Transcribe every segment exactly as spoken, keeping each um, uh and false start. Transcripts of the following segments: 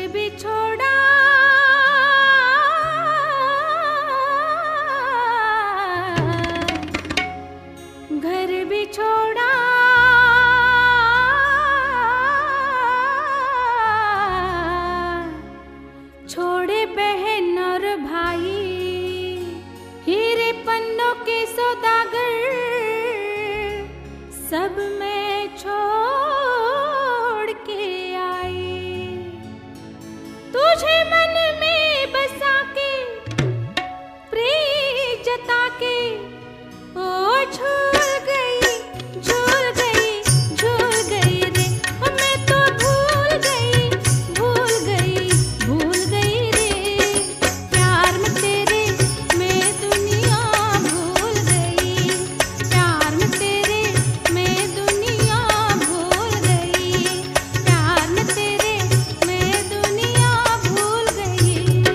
भी छोड़ा घर भी छोड़ा छोड़े बहन और भाई हीरे पन्नों के सौदागर सब मैं छोड़ के आई तुझे मन में बसा के प्रेम जता के ओ झूल गई झूल गई झूल गई रे ओ मैं तो भूल गई भूल गई भूल गई रे प्यार में तेरे मैं दुनिया भूल गई प्यार में तेरे मैं दुनिया भूल गई प्यार में तेरे मैं दुनिया भूल गई।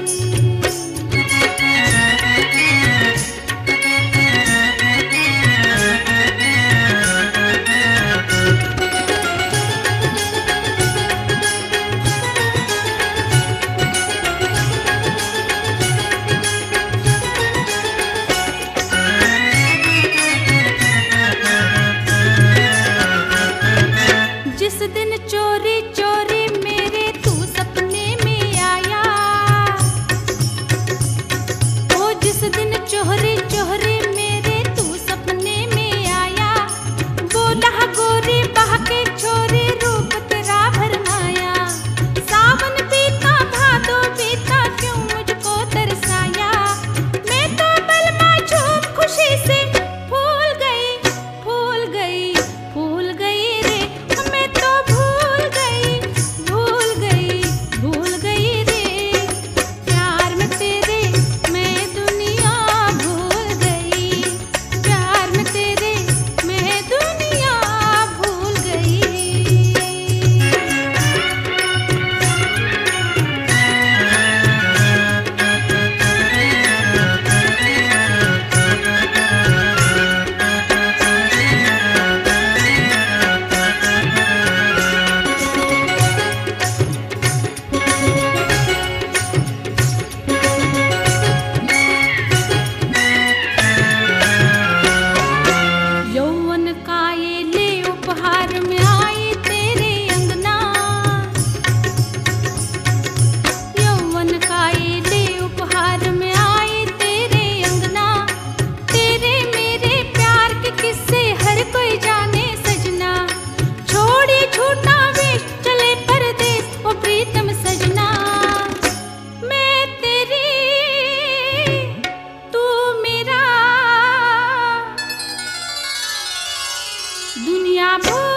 जिस दिन चोरी चोरी मेरे तू सपने में आया ओ जिस दिन चोरी चोरी मेरे तू सपने में आया बोला गोरी बहा के छोरी रूप तेरा भरमाया सावन बीता भादो बीता क्यों मुझको तरसाया मैं तो बलमा झूम खुशी से फूल गई फूल गई फूल गई रे मैं तो भूल गई भूल गई भूल गई रे प्यार में तेरे मैं दुनिया भूल गई प्यार में तेरे मैं दुनिया भूल गई। यौवन का ये ले उपहार में आई तेरे अंगना यौवन का ये ले उपहार में आई तेरे अंगना तेरे मेरे प्यार के किस्से हर कोई जाने सजना छोड़ी छूटा वेश चले परदेस ओ प्रीतम सजना मैं तेरी तू मेरा दुनिया भूल